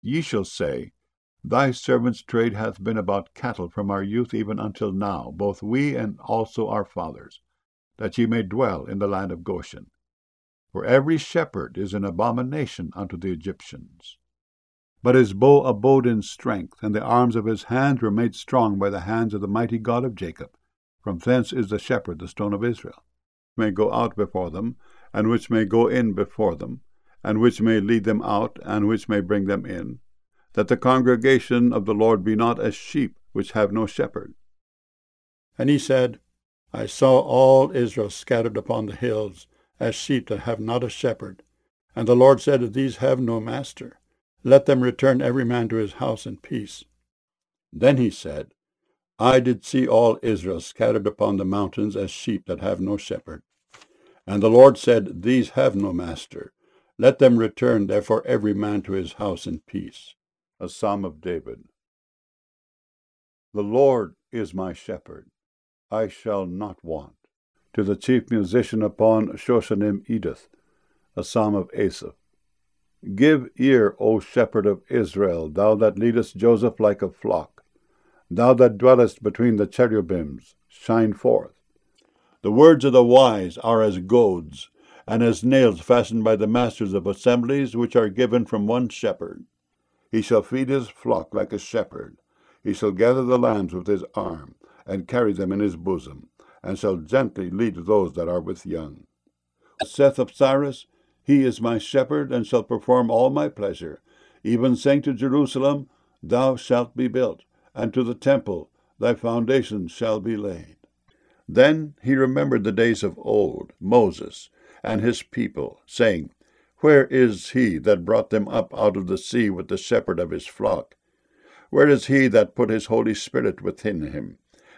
Ye shall say, Thy servant's trade hath been about cattle from our youth even until now, both we and also our fathers, that ye may dwell in the land of Goshen. For every shepherd is an abomination unto the Egyptians. But his bow abode in strength, and the arms of his hands were made strong by the hands of the mighty God of Jacob. From thence is the shepherd, the stone of Israel, may go out before them, and which may go in before them, and which may lead them out, and which may bring them in, that the congregation of the Lord be not as sheep which have no shepherd. And he said, I saw all Israel scattered upon the hills, as sheep that have not a shepherd. And the Lord said, These have no master. Let them return every man to his house in peace. Then he said, I did see all Israel scattered upon the mountains as sheep that have no shepherd. And the Lord said, These have no master. Let them return therefore every man to his house in peace. A Psalm of David. The Lord is my shepherd, I shall not want. To the chief musician upon Shoshanim Edith, a Psalm of Asaph. Give ear, O shepherd of Israel, thou that leadest Joseph like a flock. Thou that dwellest between the cherubims, shine forth. The words of the wise are as goads, and as nails fastened by the masters of assemblies, which are given from one shepherd. He shall feed his flock like a shepherd. He shall gather the lambs with his arm, and carry them in his bosom, and shall gently lead those that are with young. Saith of Cyrus, He is my shepherd, and shall perform all my pleasure, even saying to Jerusalem, Thou shalt be built, and to the temple, thy foundation shall be laid. Then he remembered the days of old, Moses, and his people, saying, Where is he that brought them up out of the sea with the shepherd of his flock? Where is he that put his Holy Spirit within him?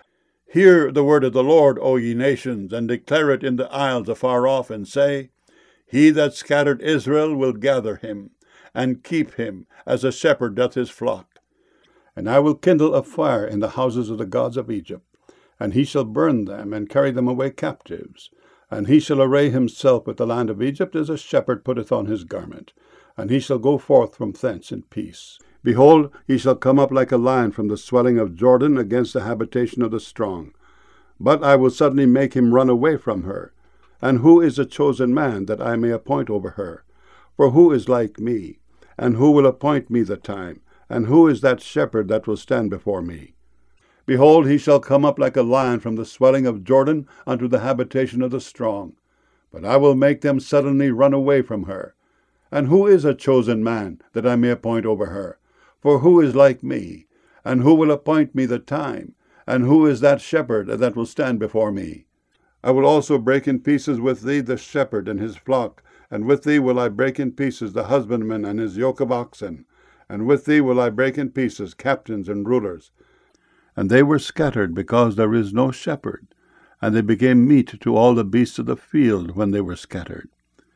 Hear the word of the Lord, O ye nations, and declare it in the isles afar off, and say, He that scattered Israel will gather him, and keep him, as a shepherd doth his flock. And I will kindle a fire in the houses of the gods of Egypt, and he shall burn them, and carry them away captives. And he shall array himself with the land of Egypt as a shepherd putteth on his garment, and he shall go forth from thence in peace. Behold, he shall come up like a lion from the swelling of Jordan against the habitation of the strong. But I will suddenly make him run away from her. And who is a chosen man, that I may appoint over her? For who is like me? And who will appoint me the time? And who is that shepherd that will stand before me? Behold, he shall come up like a lion from the swelling of Jordan unto the habitation of the strong. But I will make them suddenly run away from her. And who is a chosen man, that I may appoint over her? For who is like me? And who will appoint me the time? And who is that shepherd that will stand before me? I will also break in pieces with thee the shepherd and his flock, and with thee will I break in pieces the husbandman and his yoke of oxen, and with thee will I break in pieces captains and rulers. And they were scattered, because there is no shepherd, and they became meat to all the beasts of the field when they were scattered.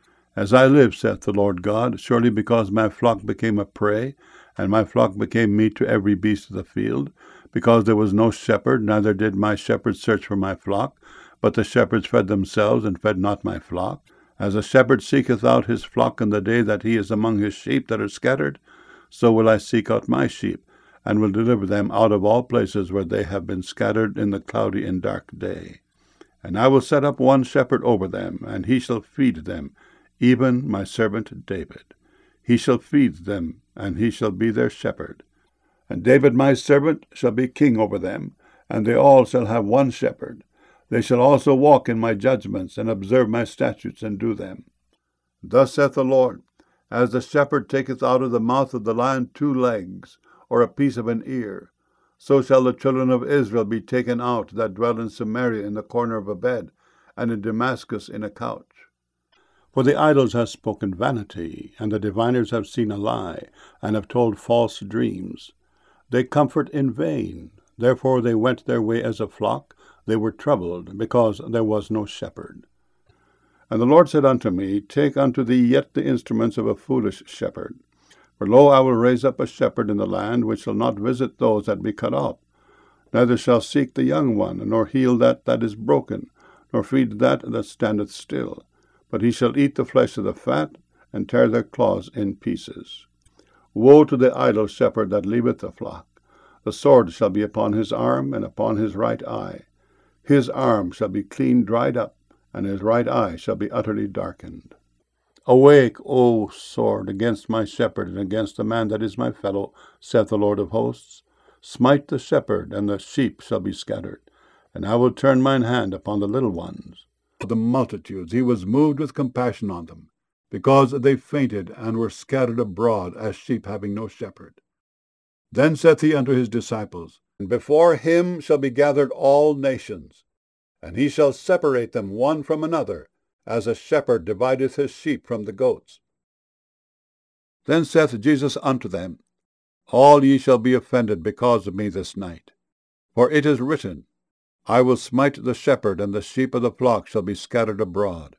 As I live, saith the Lord God, surely because my flock became a prey, and my flock became meat to every beast of the field, because there was no shepherd, neither did my shepherds search for my flock, but the shepherds fed themselves, and fed not my flock. As a shepherd seeketh out his flock in the day that he is among his sheep that are scattered, so will I seek out my sheep, and will deliver them out of all places where they have been scattered in the cloudy and dark day. And I will set up one shepherd over them, and he shall feed them, even my servant David. He shall feed them, and he shall be their shepherd. And David my servant shall be king over them, and they all shall have one shepherd. They shall also walk in my judgments, and observe my statutes, and do them. Thus saith the Lord, as the shepherd taketh out of the mouth of the lion 2 legs, or a piece of an ear, so shall the children of Israel be taken out that dwell in Samaria in the corner of a bed, and in Damascus in a couch. For the idols have spoken vanity, and the diviners have seen a lie, and have told false dreams. They comfort in vain, therefore they went their way as a flock, they were troubled, because there was no shepherd. And the Lord said unto me, Take unto thee yet the instruments of a foolish shepherd. For lo, I will raise up a shepherd in the land, which shall not visit those that be cut off, neither shall seek the young one, nor heal that is broken, nor feed that standeth still. But he shall eat the flesh of the fat, and tear their claws in pieces. Woe to the idle shepherd that leaveth the flock! The sword shall be upon his arm, and upon his right eye. His arm shall be clean dried up, and his right eye shall be utterly darkened. Awake, O sword, against my shepherd, and against the man that is my fellow, saith the Lord of hosts. Smite the shepherd, and the sheep shall be scattered. And I will turn mine hand upon the little ones. The multitudes, he was moved with compassion on them, because they fainted and were scattered abroad as sheep having no shepherd. Then saith he unto his disciples, And before him shall be gathered all nations, and he shall separate them one from another, as a shepherd divideth his sheep from the goats. Then saith Jesus unto them, All ye shall be offended because of me this night. For it is written, I will smite the shepherd, and the sheep of the flock shall be scattered abroad.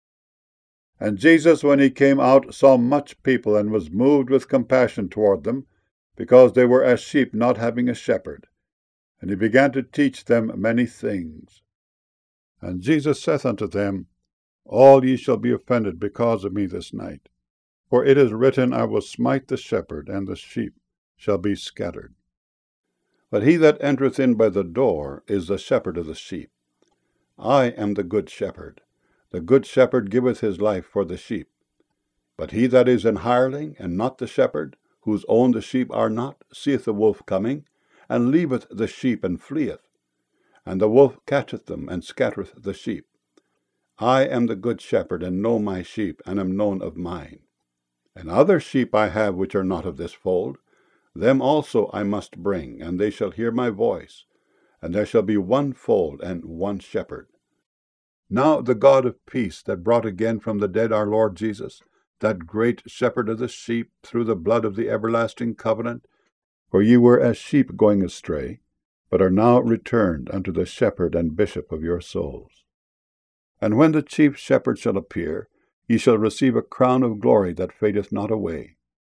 And Jesus, when he came out, saw much people, and was moved with compassion toward them, because they were as sheep not having a shepherd. And he began to teach them many things. And Jesus saith unto them, All ye shall be offended because of me this night. For it is written, I will smite the shepherd, and the sheep shall be scattered. But he that entereth in by the door is the shepherd of the sheep. I am the good shepherd. The good shepherd giveth his life for the sheep. But he that is an hireling, and not the shepherd, whose own the sheep are not, seeth the wolf coming, and leaveth the sheep, and fleeth. And the wolf catcheth them, and scattereth the sheep. I am the good shepherd, and know my sheep, and am known of mine. And other sheep I have which are not of this fold. Them also I must bring, and they shall hear my voice. And there shall be one fold, and one shepherd. Now the God of peace, that brought again from the dead our Lord Jesus, that great shepherd of the sheep, through the blood of the everlasting covenant, for ye were as sheep going astray, but are now returned unto the shepherd and bishop of your souls. And when the chief shepherd shall appear, ye shall receive a crown of glory that fadeth not away.